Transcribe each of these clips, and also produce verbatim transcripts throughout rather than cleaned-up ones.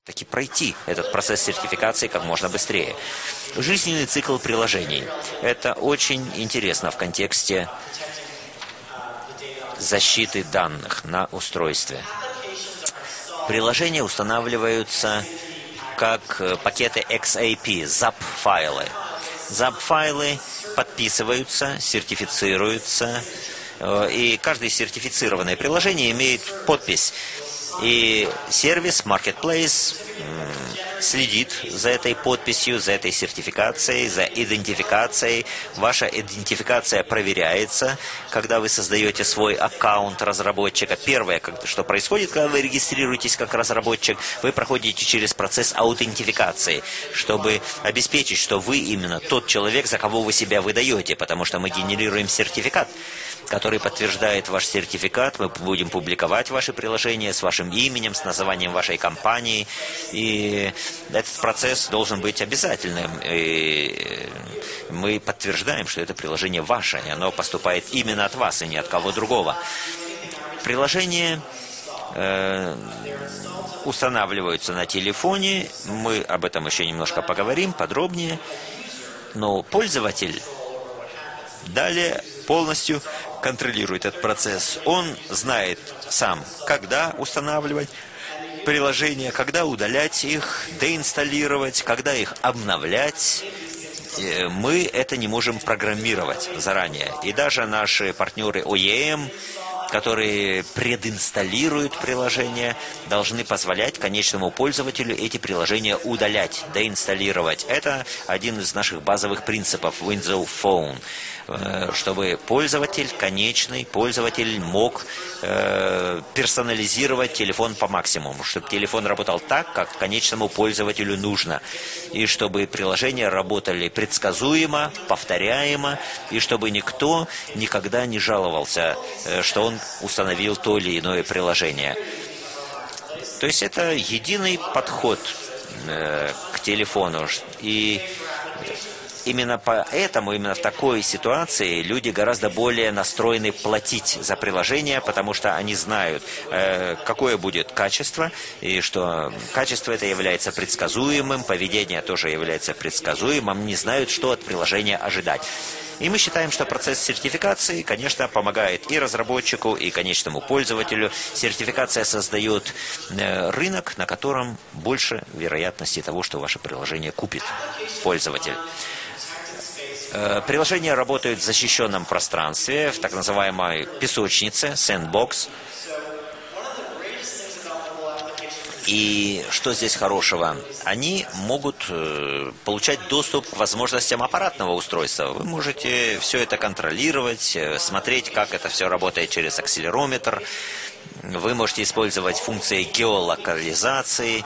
таки пройти этот процесс сертификации как можно быстрее. Жизненный цикл приложений. Это очень интересно в контексте защиты данных на устройстве. Приложения устанавливаются как пакеты икс эй пи, зап-файлы. зап-файлы подписываются, сертифицируются, и каждое сертифицированное приложение имеет подпись. И сервис, Marketplace, следит за этой подписью, за этой сертификацией, за идентификацией. Ваша идентификация проверяется, когда вы создаете свой аккаунт разработчика. Первое, что происходит, когда вы регистрируетесь как разработчик, вы проходите через процесс аутентификации, чтобы обеспечить, что вы именно тот человек, за кого вы себя выдаете, потому что мы генерируем сертификат, который подтверждает ваш сертификат. Мы будем публиковать ваши приложения с вашим именем, с названием вашей компании. И этот процесс должен быть обязательным. И мы подтверждаем, что это приложение ваше, и оно поступает именно от вас, и не от кого другого. Приложения э, устанавливаются на телефоне. Мы об этом еще немножко поговорим подробнее. Но пользователь далее полностью контролирует этот процесс. Он знает сам, когда устанавливать приложения, когда удалять их, деинсталлировать, когда их обновлять. Мы это не можем программировать заранее. И даже наши партнеры о и эм, которые прединсталируют приложения, должны позволять конечному пользователю эти приложения удалять, деинсталлировать. Это один из наших базовых принципов Windows Phone, чтобы пользователь, конечный пользователь мог э, персонализировать телефон по максимуму, чтобы телефон работал так, как конечному пользователю нужно, и чтобы приложения работали предсказуемо, повторяемо, и чтобы никто никогда не жаловался, э, что он установил то или иное приложение. То есть это единый подход э, к телефону. И именно поэтому, именно в такой ситуации люди гораздо более настроены платить за приложение, потому что они знают, э, какое будет качество, и что качество это является предсказуемым, поведение тоже является предсказуемым, они знают, что от приложения ожидать. И мы считаем, что процесс сертификации, конечно, помогает и разработчику, и конечному пользователю. Сертификация создает э, рынок, на котором больше вероятности того, что ваше приложение купит пользователь. Э, приложения работают в защищенном пространстве, в так называемой песочнице, сэндбокс. И что здесь хорошего? Они могут э, получать доступ к возможностям аппаратного устройства. Вы можете все это контролировать, э, смотреть, как это все работает через акселерометр. Вы можете использовать функции геолокализации.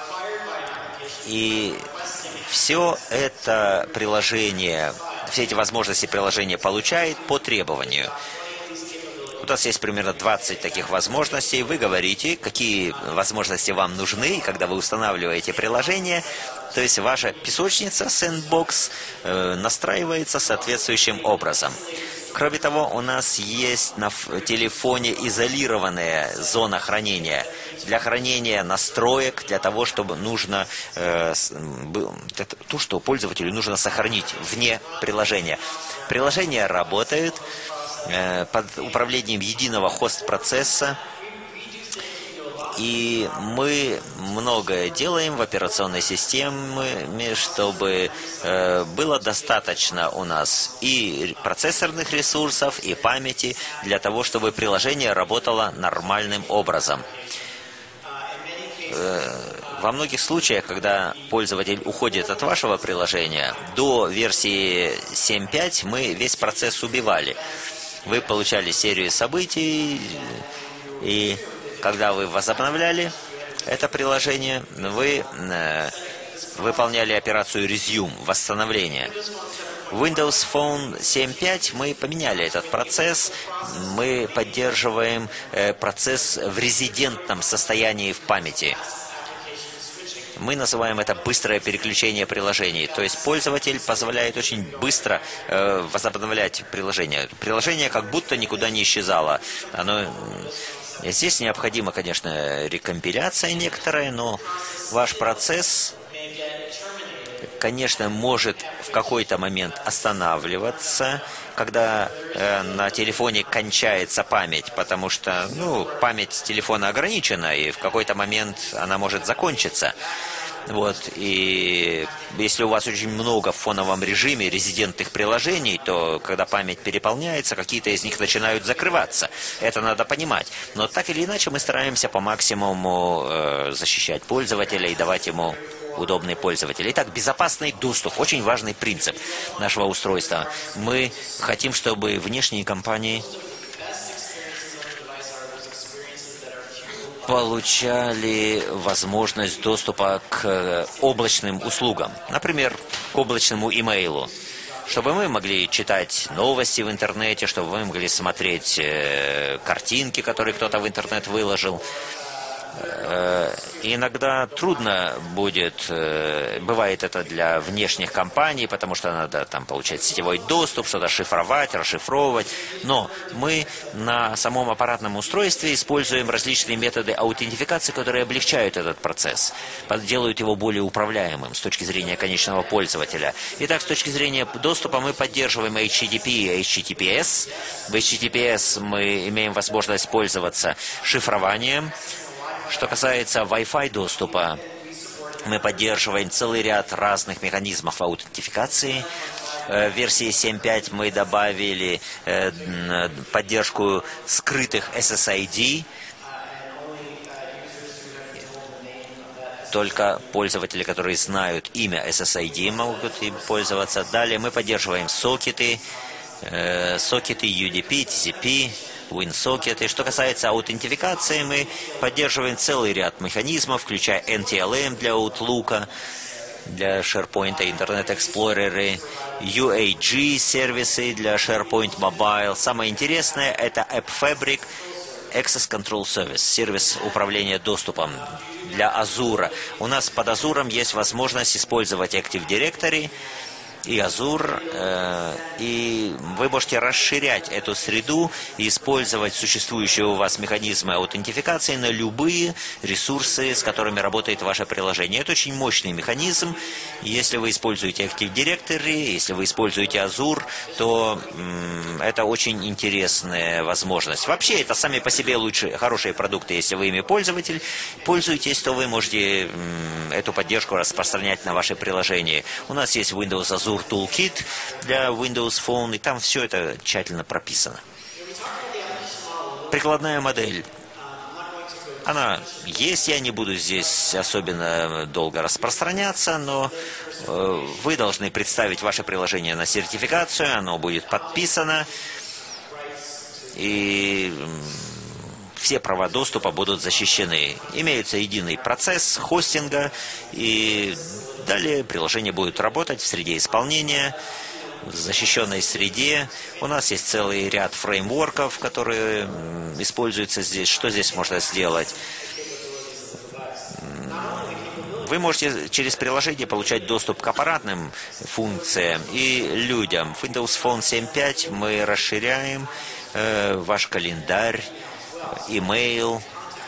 И все это приложение, все эти возможности приложения получает по требованию. У нас есть примерно двадцать таких возможностей. Вы говорите, какие возможности вам нужны, и когда вы устанавливаете приложение, то есть ваша песочница, сэндбокс, э, настраивается соответствующим образом. Кроме того, у нас есть на телефоне изолированная зона хранения. Для хранения настроек, для того, чтобы нужно, э, для, то, что пользователю нужно сохранить вне приложения. Приложение работает под управлением единого хост-процесса, и мы многое делаем в операционной системе, чтобы э, было достаточно у нас и процессорных ресурсов, и памяти для того, чтобы приложение работало нормальным образом. Э, во многих случаях, когда пользователь уходит от вашего приложения, до версии семь пять мы весь процесс убивали. Вы получали серию событий, и когда вы возобновляли это приложение, вы э, выполняли операцию resume, восстановление. В Windows Phone семь пять мы поменяли этот процесс, мы поддерживаем э, процесс в резидентном состоянии в памяти. Мы называем это быстрое переключение приложений. То есть пользователь позволяет очень быстро э, возобновлять приложение. Приложение как будто никуда не исчезало. Оно... Здесь необходима, конечно, рекомпиляция некоторая, но ваш процесс, конечно, может в какой-то момент останавливаться, когда э, на телефоне кончается память, потому что, ну, память телефона ограничена, и в какой-то момент она может закончиться. Вот, и если у вас очень много в фоновом режиме резидентных приложений, то когда память переполняется, какие-то из них начинают закрываться. Это надо понимать. Но так или иначе мы стараемся по максимуму э, защищать пользователя и давать ему удобный пользователь. Итак, безопасный доступ. Очень важный принцип нашего устройства. Мы хотим, чтобы внешние компании получали возможность доступа к облачным услугам. Например, к облачному имейлу. Чтобы мы могли читать новости в интернете, чтобы вы могли смотреть э, картинки, которые кто-то в интернет выложил. Иногда трудно будет, бывает это для внешних компаний, потому что надо там получать сетевой доступ, что-то шифровать, расшифровывать. Но мы на самом аппаратном устройстве используем различные методы аутентификации, которые облегчают этот процесс, делают его более управляемым с точки зрения конечного пользователя. Итак, с точки зрения доступа мы поддерживаем эйч ти ти пи и эйч ти ти пи эс. В эйч ти ти пи эс мы имеем возможность пользоваться шифрованием. Что касается Wi-Fi доступа, мы поддерживаем целый ряд разных механизмов аутентификации. В версии семь точка пять мы добавили поддержку скрытых эс эс ай ди. Только пользователи, которые знают имя эс эс ай ди, могут им пользоваться. Далее мы поддерживаем сокеты, сокеты ю ди пи, ти си пи, WinSocket. И что касается аутентификации, мы поддерживаем целый ряд механизмов, включая эн ти эл эм для Outlook, для SharePoint, Internet Explorer, ю эй джи сервисы для SharePoint Mobile. Самое интересное — это AppFabric Access Control Service, сервис управления доступом для Azure. У нас под Azure есть возможность использовать Active Directory и Azure, э, и вы можете расширять эту среду и использовать существующие у вас механизмы аутентификации на любые ресурсы, с которыми работает ваше приложение. Это очень мощный механизм. Если вы используете Active Directory, если вы используете Azure, то м, это очень интересная возможность. Вообще, это сами по себе лучшие, хорошие продукты. Если вы ими пользователь, пользуетесь, то вы можете м, эту поддержку распространять на ваше приложение. У нас есть Windows Azure Toolkit для Windows Phone, и там все это тщательно прописано. Прикладная модель. Она есть, я не буду здесь особенно долго распространяться, но э, вы должны представить ваше приложение на сертификацию, оно будет подписано, и э, все права доступа будут защищены. Имеется единый процесс хостинга, и далее приложение будет работать в среде исполнения, в защищенной среде. У нас есть целый ряд фреймворков, которые используются здесь. Что здесь можно сделать? Вы можете через приложение получать доступ к аппаратным функциям и людям. В Windows Phone семь точка пять мы расширяем э, ваш календарь, имейл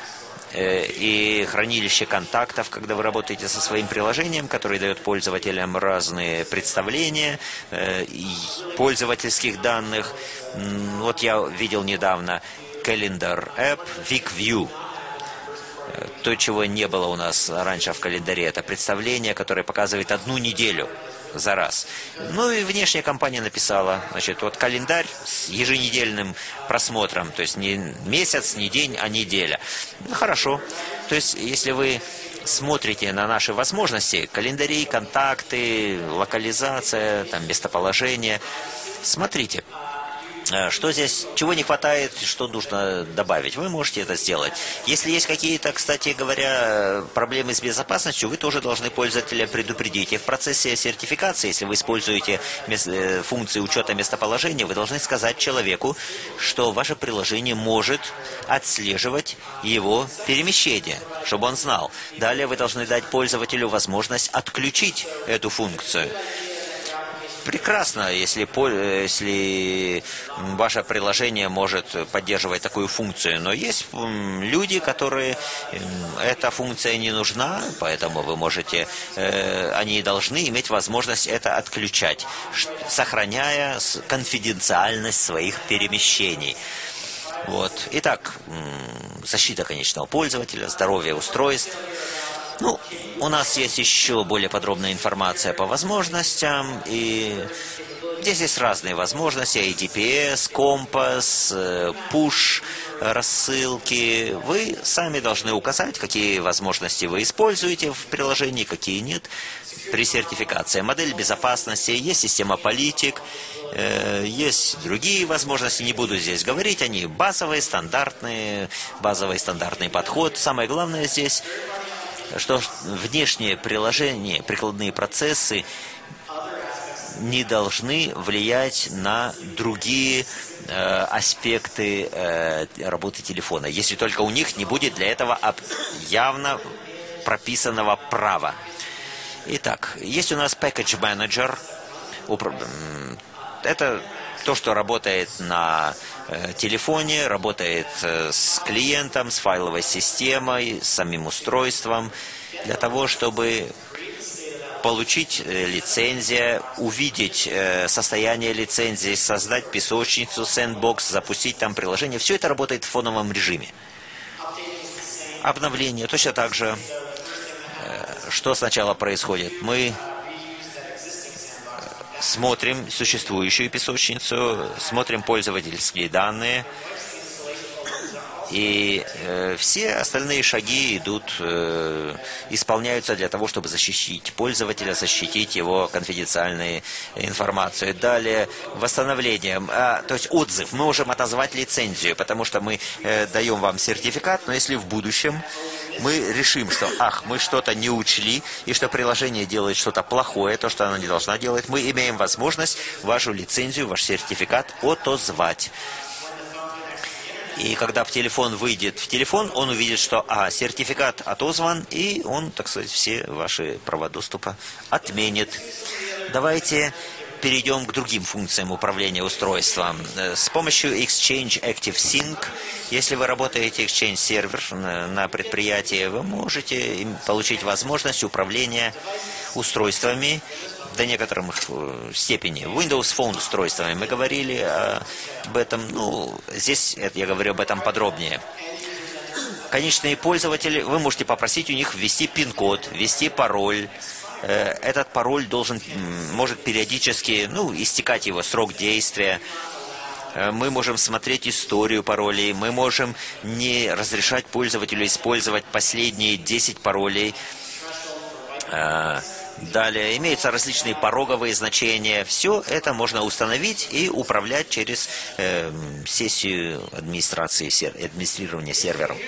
и хранилище контактов, когда вы работаете со своим приложением, которое дает пользователям разные представления пользовательских данных. Вот я видел недавно Calendar App VicView. То, чего не было у нас раньше в календаре, это представление, которое показывает одну неделю за раз. Ну и внешняя компания написала, значит, вот календарь с еженедельным просмотром, то есть не месяц, не день, а неделя. Ну, хорошо. То есть, если вы смотрите на наши возможности, календари, контакты, локализация, там, местоположение, смотрите. Что здесь, чего не хватает, что нужно добавить? Вы можете это сделать. Если есть какие-то, кстати говоря, проблемы с безопасностью, вы тоже должны пользователя предупредить. И в процессе сертификации, если вы используете функции учета местоположения, вы должны сказать человеку, что ваше приложение может отслеживать его перемещение, чтобы он знал. Далее вы должны дать пользователю возможность отключить эту функцию. Прекрасно, если, если ваше приложение может поддерживать такую функцию, но есть люди, которые эта функция не нужна, поэтому вы можете, они должны иметь возможность это отключать, сохраняя конфиденциальность своих перемещений. Вот. Итак, защита конечного пользователя, здоровье устройств. Ну, у нас есть еще более подробная информация по возможностям, и здесь есть разные возможности, эй ди пи эс, компас, пуш, рассылки. Вы сами должны указать, какие возможности вы используете в приложении, какие нет при сертификации. Модель безопасности, есть система политик, есть другие возможности, не буду здесь говорить, они базовые, стандартные, базовый стандартный подход. Самое главное здесь, что внешние приложения, прикладные процессы не должны влиять на другие э, аспекты э, работы телефона, если только у них не будет для этого явно прописанного права. Итак, есть у нас Package Manager. Это то, что работает на э, телефоне, работает э, с клиентом, с файловой системой, с самим устройством, для того, чтобы получить э, лицензию, увидеть э, состояние лицензии, создать песочницу, сэндбокс, запустить там приложение. Все это работает в фоновом режиме. Обновление точно так же. Э, что сначала происходит? Мы смотрим существующую песочницу, смотрим пользовательские данные, и э, все остальные шаги идут, э, исполняются для того, чтобы защитить пользователя, защитить его конфиденциальную информацию. Далее восстановление, а, то есть отзыв. Мы можем отозвать лицензию, потому что мы э, даем вам сертификат, но если в будущем мы решим, что, ах, мы что-то не учли, и что приложение делает что-то плохое, то, что оно не должно делать, мы имеем возможность вашу лицензию, ваш сертификат отозвать. И когда в телефон выйдет в телефон, он увидит, что, а, сертификат отозван, и он, так сказать, все ваши права доступа отменит. Давайте перейдем к другим функциям управления устройством. С помощью Exchange Active Sync, если вы работаете Exchange сервер на предприятии, вы можете получить возможность управления устройствами до некоторой степени. Windows Phone устройствами. Мы говорили об этом, ну, здесь я говорю об этом подробнее. Конечные пользователи, вы можете попросить у них ввести пин-код, ввести пароль. Этот пароль должен, может периодически, ну, истекать его срок действия. Мы можем смотреть историю паролей, мы можем не разрешать пользователю использовать последние десять паролей. Далее имеются различные пороговые значения. Все это можно установить и управлять через э, сессию администрации, администрирования сервером.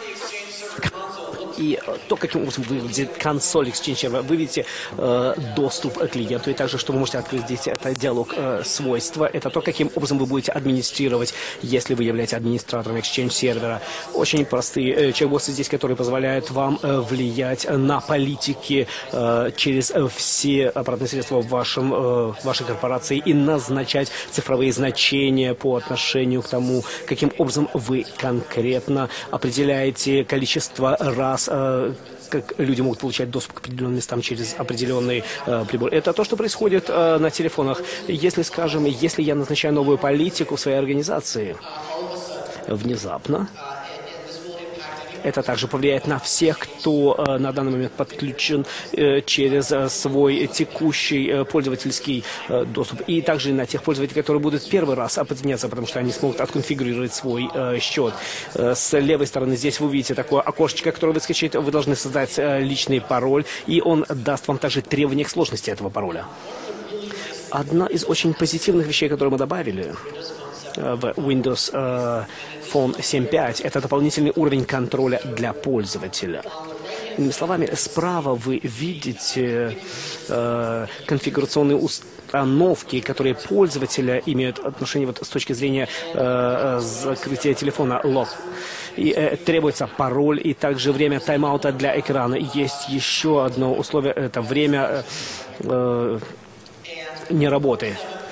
И то, каким образом выглядит консоль Exchange, вы видите э, доступ к клиенту, и также, что вы можете открыть здесь, это диалог э, свойства, это то, каким образом вы будете администрировать, если вы являетесь администратором Exchange сервера. Очень простые э, чекбоксы здесь, которые позволяют вам э, влиять на политики э, через э, все аппаратные средства в вашем, э, вашей корпорации и назначать цифровые значения по отношению к тому, каким образом вы конкретно определяете количество раз, как люди могут получать доступ к определенным местам через определенный э, прибор. Это то, что происходит э, на телефонах. Если, скажем, если я назначаю новую политику в своей организации, внезапно это также повлияет на всех, кто э, на данный момент подключен э, через э, свой текущий э, пользовательский э, доступ. И также на тех пользователей, которые будут первый раз подсоединяться, потому что они смогут отконфигурировать свой э, счет. Э, с левой стороны здесь вы видите такое окошечко, которое выскочит. Вы должны создать э, личный пароль, и он даст вам также требования к сложности этого пароля. Одна из очень позитивных вещей, которые мы добавили, в Windows Phone семь точка пять. Это дополнительный уровень контроля для пользователя. Иными словами, справа вы видите э, конфигурационные установки, которые пользователя имеют отношение вот, с точки зрения э, закрытия телефона лог. И э, требуется пароль и также время тайм-аута для экрана. Есть еще одно условие, это время э, не работы.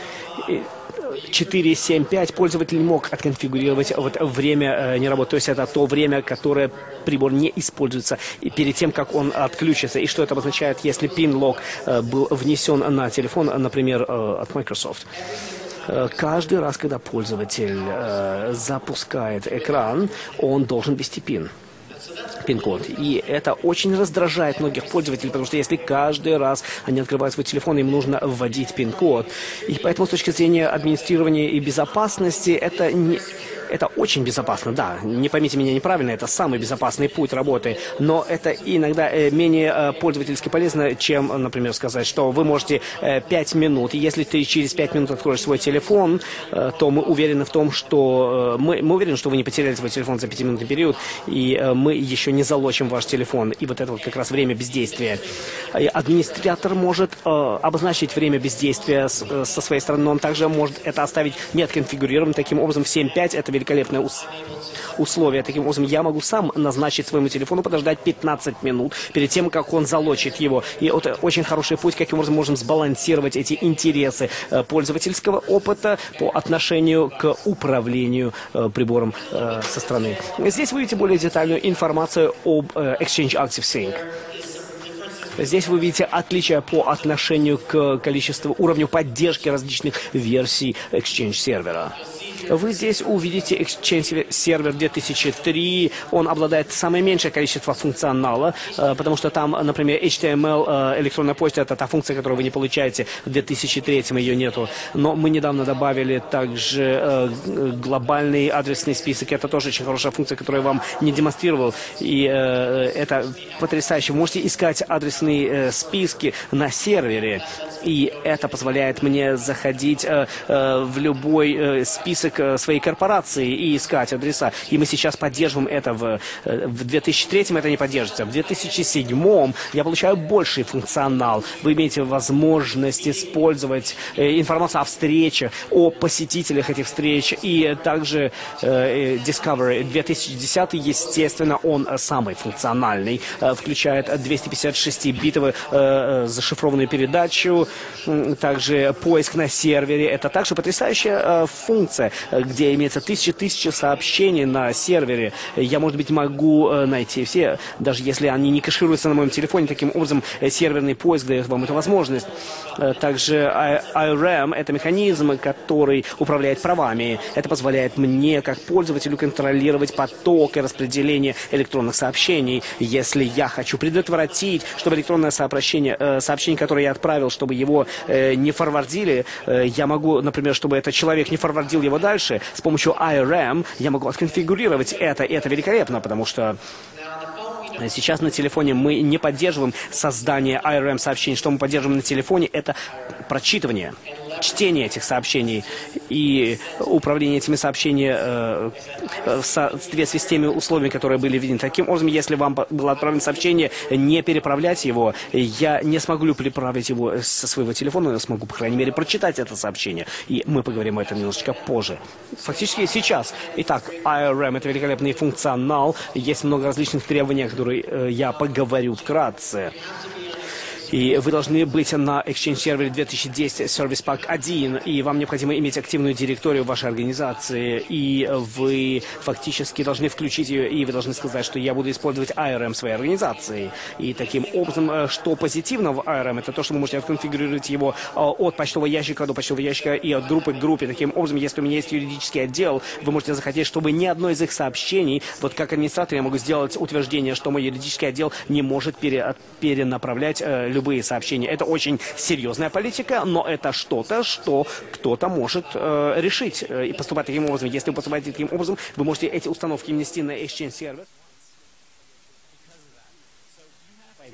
четыре семь пять пользователь мог отконфигурировать вот время э, не работы, то есть это то время, которое прибор не используется и перед тем, как он отключится. И что это обозначает, если пин-лог э, был внесен на телефон, например, э, от Microsoft. Э, каждый раз, когда пользователь э, запускает экран, он должен ввести пин. пин-код. И это очень раздражает многих пользователей, потому что если каждый раз они открывают свой телефон, им нужно вводить пин-код. И поэтому с точки зрения администрирования и безопасности это не... Это очень безопасно, да, не поймите меня неправильно, это самый безопасный путь работы, но это иногда э, менее э, пользовательски полезно, чем, например, сказать, что вы можете э, пять минут, и если ты через пять минут откроешь свой телефон, э, то мы уверены в том, что э, мы, мы уверены, что вы не потеряли свой телефон за пятиминутный период, и э, мы еще не залочим ваш телефон, и вот это вот как раз время бездействия. И администратор может э, обозначить время бездействия с, э, со своей стороны, но он также может это оставить неотконфигурированным, таким образом в семь пять это великолепное ус условие. Таким образом, я могу сам назначить своему телефону подождать пятнадцать минут перед тем, как он залочит его. И это очень хороший путь, каким образом можем сбалансировать эти интересы э, пользовательского опыта по отношению к управлению э, прибором э, со стороны. Здесь вы видите более детальную информацию об э, Exchange Active Sync. Здесь вы видите отличия по отношению к количеству, уровню поддержки различных версий Exchange сервера. Вы здесь увидите Exchange сервер две тысячи три. Он обладает самое меньшее количество функционала, потому что там, например, эйч ти эм эл, электронная почта, это та функция, которую вы не получаете. В две тысячи третьем ее нету. Но мы недавно добавили также глобальный адресный список. Это тоже очень хорошая функция, которую я вам не демонстрировал. И это потрясающе. Вы можете искать адресные списки на сервере. И это позволяет мне заходить в любой список своей корпорации и искать адреса. И мы сейчас поддерживаем это в, в две тысячи третьем это не поддерживается. В две тысячи седьмом я получаю больший функционал. Вы имеете возможность использовать э, информацию о встречах, о посетителях этих встреч и также э, Discovery. две тысячи десятый, естественно, он самый функциональный. Э, включает двести пятьдесят шестибитовую э, зашифрованную передачу, э, также поиск на сервере. Это также потрясающая э, функция, где имеется тысяча-тысяча сообщений на сервере. Я, может быть, могу э, найти все, даже если они не кэшируются на моем телефоне. Таким образом, э, серверный поиск дает вам эту возможность. Э, также ай ар эм – это механизм, который управляет правами. Это позволяет мне, как пользователю, контролировать поток и распределение электронных сообщений. Если я хочу предотвратить, чтобы электронное сообщение, э, сообщение, которое я отправил, чтобы его э, не форвардили, э, я могу, например, чтобы этот человек не форвардил его дальше, с помощью ай ар эм я могу отконфигурировать это, и это великолепно, потому что сейчас на телефоне мы не поддерживаем создание ай ар эм сообщений. Что мы поддерживаем на телефоне, это прочитывание, чтение этих сообщений и управление этими сообщениями э, в соответствии с теми условиями, которые были введены. Таким образом, если вам было отправлено сообщение, не переправлять его, я не смогу переправить его со своего телефона, я смогу, по крайней мере, прочитать это сообщение. И мы поговорим об этом немножечко позже. Фактически сейчас. Итак, ай ар эм – это великолепный функционал. Есть много различных требований, которые э, я поговорю вкратце. И вы должны быть на Exchange сервере две тысячи десять Service Pack один, и вам необходимо иметь активную директорию в вашей организации, и вы фактически должны включить ее, и вы должны сказать, что я буду использовать ай ар эм в своей организации. И таким образом, что позитивно в ай ар эм, это то, что вы можете отконфигурировать его от почтового ящика до почтового ящика и от группы к группе. Таким образом, если у меня есть юридический отдел, вы можете захотеть, чтобы ни одно из их сообщений, вот как администратор я могу сделать утверждение, что мой юридический отдел не может пере, перенаправлять э, любые сообщения. Это очень серьезная политика, но это что-то, что кто-то может э, решить э, и поступать таким образом. Если вы поступаете таким образом, вы можете эти установки внести на Exchange сервер.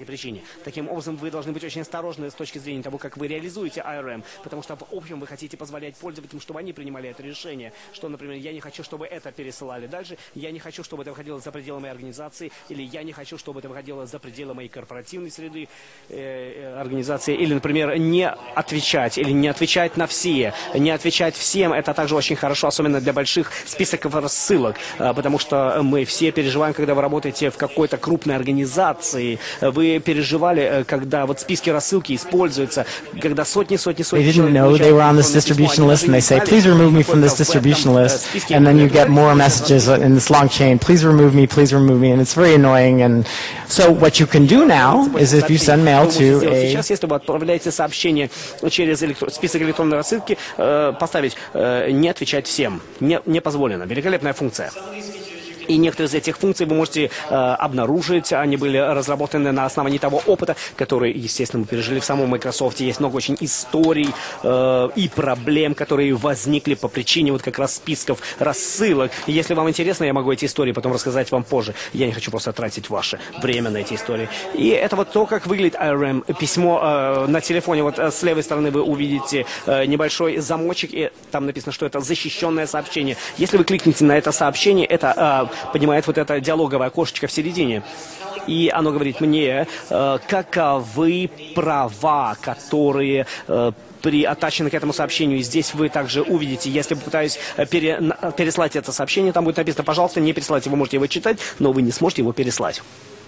этой причине. Таким образом, вы должны быть очень осторожны с точки зрения того, как вы реализуете ай ар эм, потому что в общем вы хотите позволять пользователям, чтобы они принимали это решение, что, например, я не хочу, чтобы это пересылали дальше, я не хочу, чтобы это выходило за пределы моей организации, или я не хочу, чтобы это выходило за пределы моей корпоративной среды э, организации, или, например, не отвечать, или не отвечать на все, не отвечать всем, это также очень хорошо, особенно для больших списков рассылок, э, потому что мы все переживаем, когда вы работаете в какой-то крупной организации, вы переживали, когда вот списки рассылки используются, когда сотни, сотни, сотни They didn't know they were on this distribution list, and they say, please remove me from this distribution list, and then you get more messages in this long chain, please remove me, please remove me, and it's very annoying. And so what you can do now is if you send mail to a... Сейчас, если вы отправляете сообщение через электро... список электронной рассылки, э, поставить э, «не отвечать всем», не, не позволено. Великолепная функция. И некоторые из этих функций вы можете э, обнаружить. Они были разработаны на основании того опыта, который, естественно, мы пережили в самом Microsoft. Есть много очень историй э, и проблем, которые возникли по причине вот как раз списков рассылок. И если вам интересно, я могу эти истории потом рассказать вам позже. Я не хочу просто тратить ваше время на эти истории. И это вот то, как выглядит ай ар эм. Письмо э, на телефоне. Вот с левой стороны вы увидите э, небольшой замочек, и там написано, что это защищенное сообщение. Если вы кликнете на это сообщение, это... Э, поднимает вот это диалоговое окошечко в середине. И оно говорит мне, э, каковы права, которые... Э, приотачены к этому сообщению. И здесь вы также увидите, если попытаюсь пере, переслать это сообщение, там будет написано, пожалуйста, не переслайте, вы можете его читать, но вы не сможете его переслать.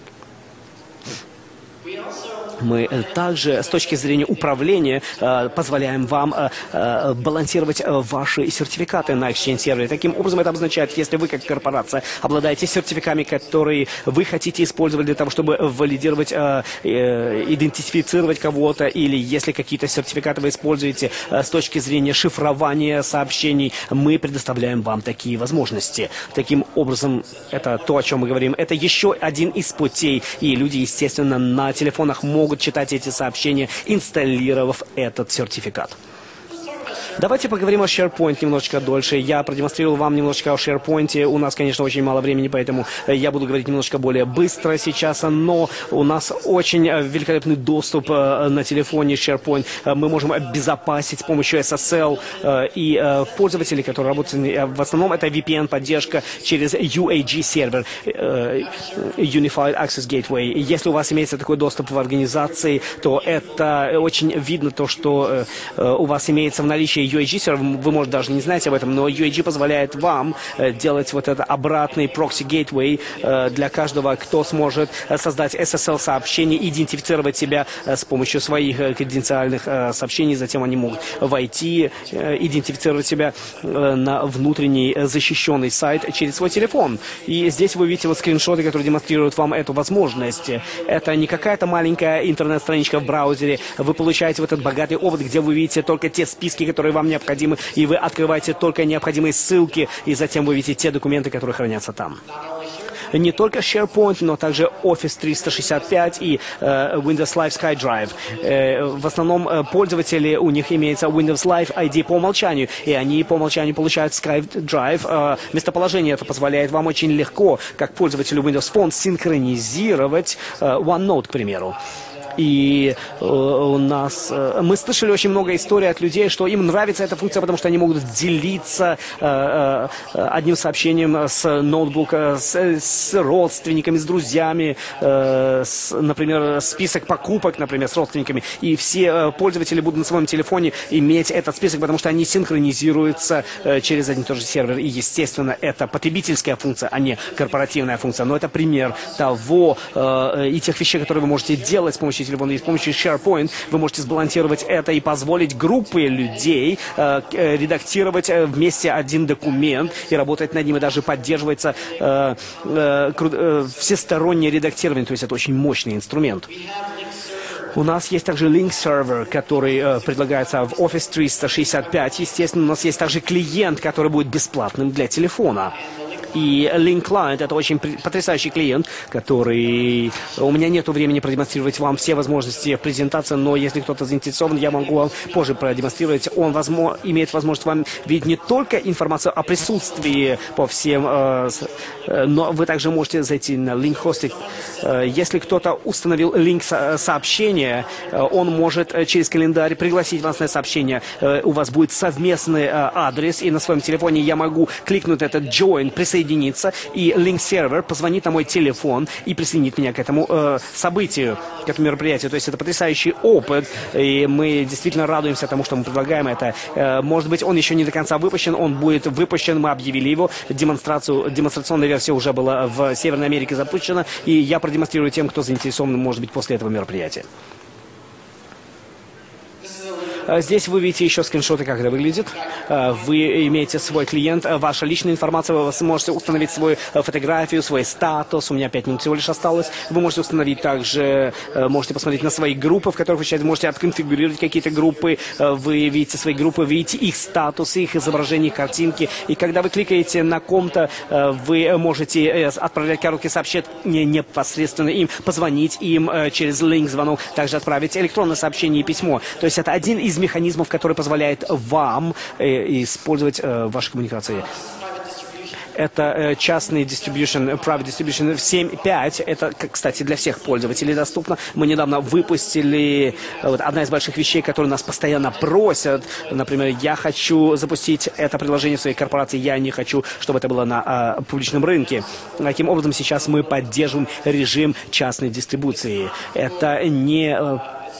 Мы также с точки зрения управления э, позволяем вам э, э, балансировать э, ваши сертификаты на Exchange сервере. Таким образом, это обозначает, если вы как корпорация обладаете сертификатами, которые вы хотите использовать для того, чтобы валидировать, э, э, идентифицировать кого-то, или если какие-то сертификаты вы используете э, с точки зрения шифрования сообщений, мы предоставляем вам такие возможности. Таким образом, это то, о чем мы говорим. Это еще один из путей, и люди, естественно, на телефонах могут читать эти сообщения, инсталлировав этот сертификат. Давайте поговорим о SharePoint немножечко дольше. Я продемонстрировал вам немножечко о SharePoint. У нас, конечно, очень мало времени, поэтому я буду говорить немножко более быстро сейчас. Но у нас очень великолепный доступ на телефоне SharePoint. Мы можем обезопасить с помощью эс эс эл. И пользователи, которые работают, в основном это ви пи эн-поддержка через ю эй джи сервер, Unified Access Gateway. Если у вас имеется такой доступ в организации, то это очень видно то, что у вас имеется в наличии ю эй джи сервер, вы, может, даже не знаете об этом, но ю эй джи позволяет вам э, делать вот это обратный прокси-гейтвей э, для каждого, кто сможет э, создать эс эс эл-сообщение, идентифицировать себя э, с помощью своих э, конфиденциальных э, сообщений, затем они могут войти, э, идентифицировать себя э, на внутренний э, защищенный сайт через свой телефон. И здесь вы видите вот скриншоты, которые демонстрируют вам эту возможность. Это не какая-то маленькая интернет-страничка в браузере, вы получаете вот этот богатый опыт, где вы видите только те списки, которые вам необходимы, и вы открываете только необходимые ссылки, и затем вы видите те документы, которые хранятся там. Не только SharePoint, но также Office триста шестьдесят пять и э, Windows Live SkyDrive. Э, в основном э, пользователи, у них имеется Windows Live ай ди по умолчанию, и они по умолчанию получают SkyDrive. Э, местоположение это позволяет вам очень легко, как пользователю Windows Phone, синхронизировать э, OneNote, к примеру. И э, у нас... Э, мы слышали очень много историй от людей, что им нравится эта функция, потому что они могут делиться э, э, одним сообщением с ноутбука, с, с родственниками, с друзьями, э, с, например, список покупок, например, с родственниками. И все э, пользователи будут на своем телефоне иметь этот список, потому что они синхронизируются э, через один и тот же сервер. И, естественно, это потребительская функция, а не корпоративная функция. Но это пример того э, и тех вещей, которые вы можете делать с помощью телефона, и с помощью SharePoint вы можете сбалансировать это и позволить группе людей э, редактировать вместе один документ и работать над ним, и даже поддерживается э, э, э, всестороннее редактирование, то есть это очень мощный инструмент. У нас есть также Link Server, который э, предлагается в Office триста шестьдесят пять. Естественно, у нас есть также клиент, который будет бесплатным для телефона. И Link Client — это очень потрясающий клиент, который... У меня нет времени продемонстрировать вам все возможности в презентации, но если кто-то заинтересован, я могу вам позже продемонстрировать. Он возможно, имеет возможность вам видеть не только информацию о присутствии по всем, э, э, но вы также можете зайти на Link Hosting. Э, если кто-то установил линк со сообщения, э, он может э, через календарь пригласить вас на сообщение. Э, у вас будет совместный э, адрес, и на своем телефоне я могу кликнуть этот Join, присоединиться, и Link сервер позвонит на мой телефон и присоединит меня к этому э, событию, к этому мероприятию. То есть это потрясающий опыт, и мы действительно радуемся тому, что мы предлагаем это. Э, может быть, он еще не до конца выпущен, он будет выпущен, мы объявили его, демонстрацию, демонстрационная версия уже была в Северной Америке запущена, и я продемонстрирую тем, кто заинтересован, может быть, после этого мероприятия. Здесь вы видите еще скриншоты, как это выглядит. Вы имеете свой клиент, ваша личная информация, вы сможете установить свою фотографию, свой статус. У меня пять минут всего лишь осталось. Вы можете установить также, можете посмотреть на свои группы, в которых вы участвуете, можете отконфигурировать какие-то группы. Вы видите свои группы, видите их статусы, их изображения, их картинки. И когда вы кликаете на ком-то, вы можете отправлять короткие сообщения непосредственно им, позвонить им через линк-звонок, также отправить электронное сообщение и письмо. То есть это один из механизмов, который позволяет вам э, использовать э, ваши коммуникации. Это э, частный distribution, private distribution в семь точка пять. Это, кстати, для всех пользователей доступно. Мы недавно выпустили э, вот, одна из больших вещей, которые нас постоянно просят. Например, я хочу запустить это приложение в своей корпорации, я не хочу, чтобы это было на э, публичном рынке. Таким образом, сейчас мы поддерживаем режим частной дистрибуции. Это не... Э,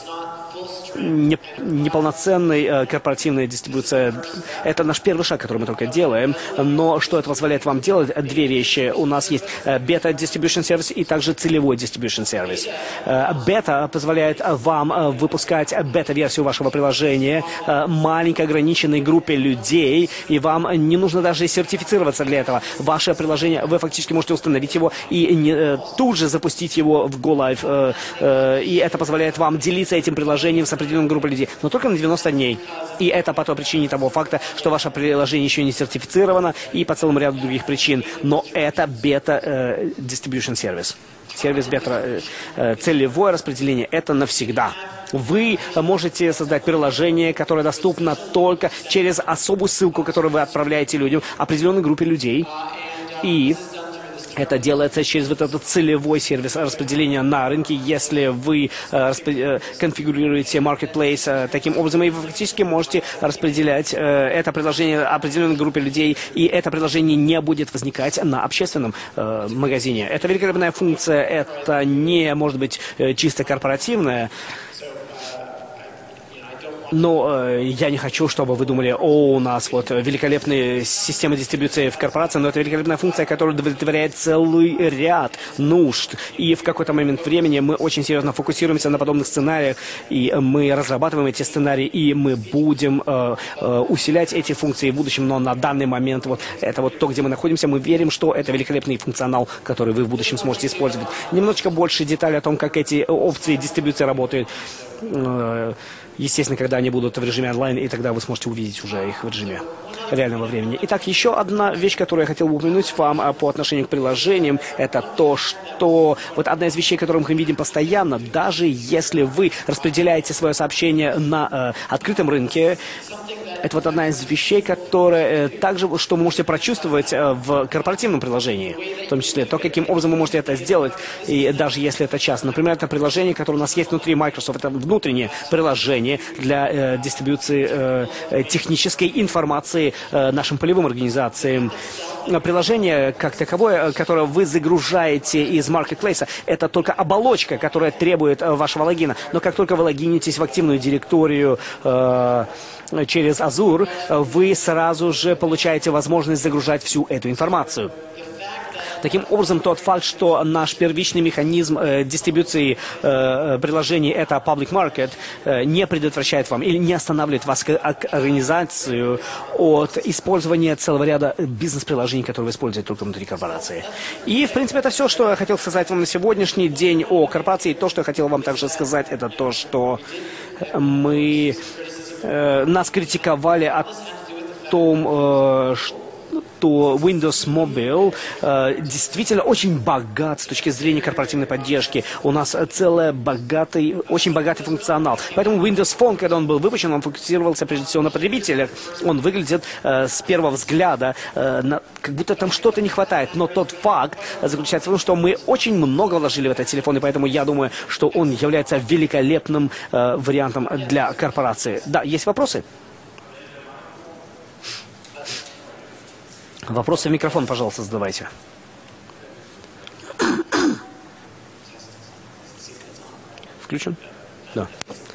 Не, неполноценная э, корпоративная дистрибуция. Это наш первый шаг, который мы только делаем. Но что это позволяет вам делать? Две вещи. У нас есть э, бета-distribution сервис и также целевой distribution сервис. Э, бета позволяет вам э, выпускать бета-версию вашего приложения э, маленькой ограниченной группе людей, и вам не нужно даже сертифицироваться для этого. Ваше приложение, вы фактически можете установить его и не, э, тут же запустить его в GoLive. Э, э, и это позволяет вам делиться этим приложением с определенной группой людей, но только на девяносто дней. И это по той причине того факта, что ваше приложение еще не сертифицировано, и по целому ряду других причин. Но это бета-distribution сервис. Сервис бета, э, целевое распределение — это навсегда. Вы можете создать приложение, которое доступно только через особую ссылку, которую вы отправляете людям, определенной группе людей. И это делается через вот этот целевой сервис распределения на рынке. Если вы э, э, конфигурируете Marketplace э, таким образом, и вы фактически можете распределять э, это приложение определенной группе людей, и это приложение не будет возникать на общественном э, магазине. Это великолепная функция, это не может быть э, чисто корпоративная. Но э, я не хочу, чтобы вы думали, о, у нас вот великолепная система дистрибуции в корпорации, но это великолепная функция, которая удовлетворяет целый ряд нужд. И в какой-то момент времени мы очень серьезно фокусируемся на подобных сценариях, и мы разрабатываем эти сценарии, и мы будем э, э, усилять эти функции в будущем, но на данный момент вот это вот то, где мы находимся, мы верим, что это великолепный функционал, который вы в будущем сможете использовать. Немножечко больше деталей о том, как эти опции дистрибуции работают. Естественно, когда они будут в режиме онлайн, и тогда вы сможете увидеть уже их в режиме реального времени. Итак, еще одна вещь, которую я хотел бы упомянуть вам по отношению к приложениям, это то, что вот одна из вещей, которую мы видим постоянно, даже если вы распределяете свое сообщение на э, открытом рынке, это вот одна из вещей, которая э, также, что вы можете прочувствовать э, в корпоративном приложении, в том числе то, каким образом вы можете это сделать, и даже если это часто. Например, это приложение, которое у нас есть внутри Microsoft, это внутреннее приложение для э, дистрибуции э, технической информации э, нашим полевым организациям. Приложение, как таковое, которое вы загружаете из Marketplace, это только оболочка, которая требует э, вашего логина. Но как только вы логинитесь в активную директорию э, через Azure, вы сразу же получаете возможность загружать всю эту информацию. Таким образом, тот факт, что наш первичный механизм э, дистрибуции э, приложений – это Public Market, э, не предотвращает вам или не останавливает вас как организацию от использования целого ряда бизнес-приложений, которые вы используете только внутри корпорации. И, в принципе, это все, что я хотел сказать вам на сегодняшний день о корпорации. И то, что я хотел вам также сказать, это то, что мы… Э, нас критиковали о том, э, что что Windows Mobile э, действительно очень богат с точки зрения корпоративной поддержки. У нас целый богатый, очень богатый функционал. Поэтому Windows Phone, когда он был выпущен, он фокусировался прежде всего на потребителях. Он выглядит э, с первого взгляда, э, на, как будто там что-то не хватает. Но тот факт заключается в том, что мы очень много вложили в этот телефон, и поэтому я думаю, что он является великолепным э, вариантом для корпорации. Да, есть вопросы? Вопросы в микрофон, пожалуйста, задавайте. Включен? Да.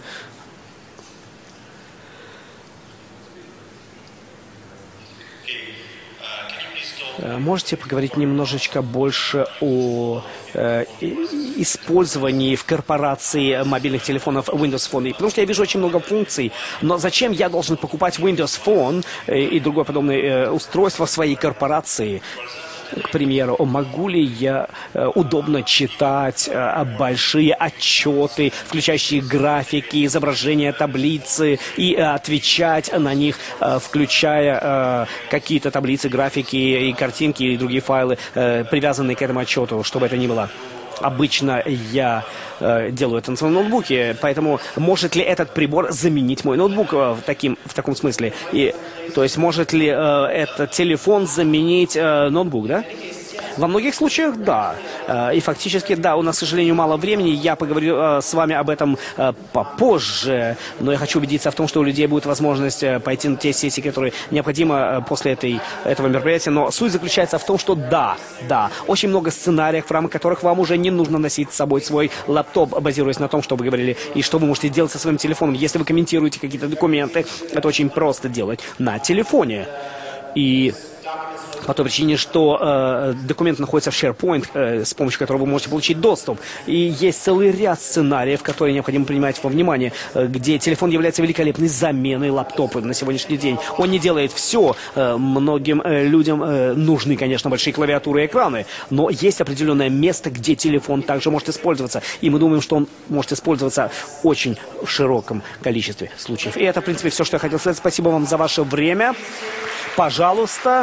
Можете поговорить немножечко больше о э, использовании в корпорации мобильных телефонов Windows Phone? Потому что я вижу очень много функций, но зачем я должен покупать Windows Phone э, и другое подобное э, устройство в своей корпорации? К примеру, могу ли я э, удобно читать э, большие отчеты, включающие графики, изображения, таблицы, и э, отвечать на них, э, включая э, какие-то таблицы, графики и картинки и другие файлы, э, привязанные к этому отчету, чтобы это ни было? Обычно я э, делаю это на своем ноутбуке, поэтому может ли этот прибор заменить мой ноутбук э, в, таким, в таком смысле? И, то есть может ли э, этот телефон заменить э, ноутбук, да? Во многих случаях, да. Э, и фактически, да, у нас, к сожалению, мало времени. Я поговорю э, с вами об этом э, попозже. Но я хочу убедиться в том, что у людей будет возможность э, пойти на те сессии, которые необходимы э, после этой, этого мероприятия. Но суть заключается в том, что да, да, очень много сценариев, в рамках которых вам уже не нужно носить с собой свой лаптоп, базируясь на том, что вы говорили, и что вы можете делать со своим телефоном. Если вы комментируете какие-то документы, это очень просто делать на телефоне. И по той причине, что э, документ находится в SharePoint, э, с помощью которого вы можете получить доступ. И есть целый ряд сценариев, которые необходимо принимать во внимание, э, где телефон является великолепной заменой лаптопа на сегодняшний день. Он не делает все. Э, многим э, людям э, нужны, конечно, большие клавиатуры и экраны, но есть определенное место, где телефон также может использоваться. И мы думаем, что он может использоваться в очень широком количестве случаев. И это, в принципе, все, что я хотел сказать. Спасибо вам за ваше время. Пожалуйста.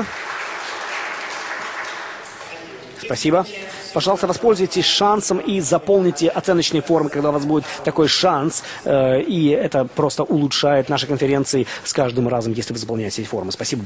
Спасибо. Пожалуйста, воспользуйтесь шансом и заполните оценочные формы, когда у вас будет такой шанс. Э, и это просто улучшает наши конференции с каждым разом, если вы заполняете эти формы. Спасибо.